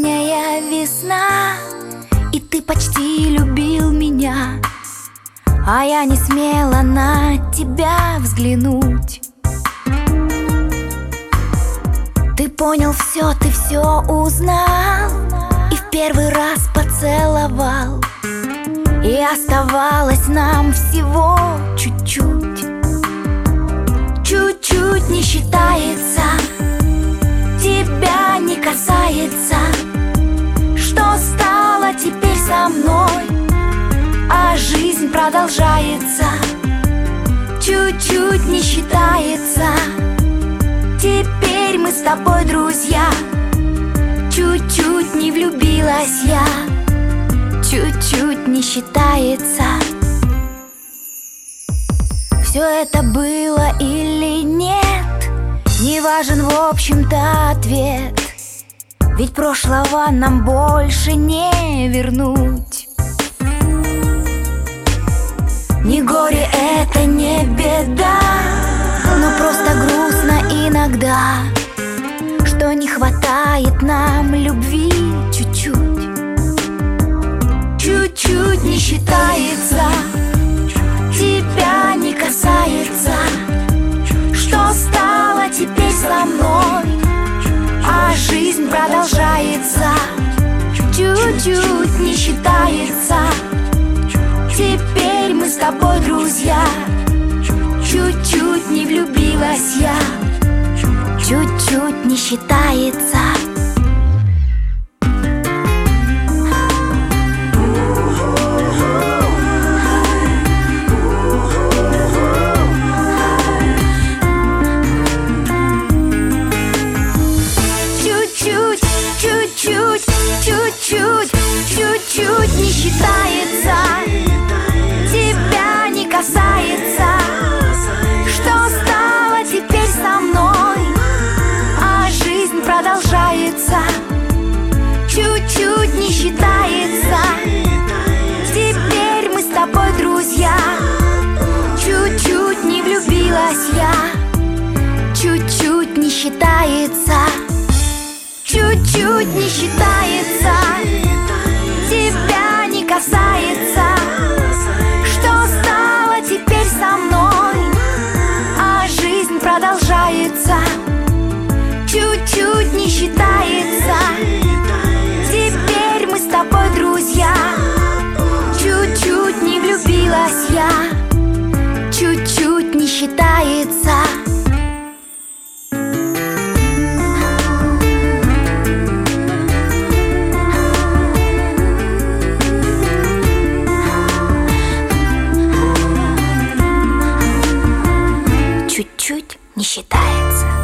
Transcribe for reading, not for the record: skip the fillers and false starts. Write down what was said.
ранняя весна, и ты почти любил меня, а я не смела на тебя взглянуть. Ты понял все, ты все узнал, и в первый раз поцеловал. И оставалось нам всего чуть-чуть. Чуть-чуть не считается, тебя не касается. Что стало теперь со мной? А жизнь продолжается. Чуть-чуть не считается, теперь мы с тобой друзья. Чуть-чуть не влюбилась я, чуть-чуть не считается. Все это было или нет, не важен в общем-то ответ. Ведь прошлого нам больше не вернуть. Ни горе это не беда, но просто грустно иногда, что не хватает нам любви чуть-чуть. Чуть-чуть не считается, тебя не касается. Что стало теперь со мной? А жизнь продолжается. Чуть-чуть не считается, теперь мы с тобой друзья. Чуть-чуть не влюбилась я, чуть-чуть не считается. Чуть-чуть не считается, тебя не касается. Что стало теперь со мной? А жизнь продолжается. Чуть-чуть не считается, теперь мы с тобой друзья. Чуть-чуть не влюбилась я, чуть-чуть не считается. Чуть-чуть не считается, тебя не касается. Что стало теперь со мной? А жизнь продолжается. Чуть-чуть не считается, теперь мы с тобой друзья. Чуть-чуть не влюбилась я, чуть-чуть не считается. Чуть-чуть не считается.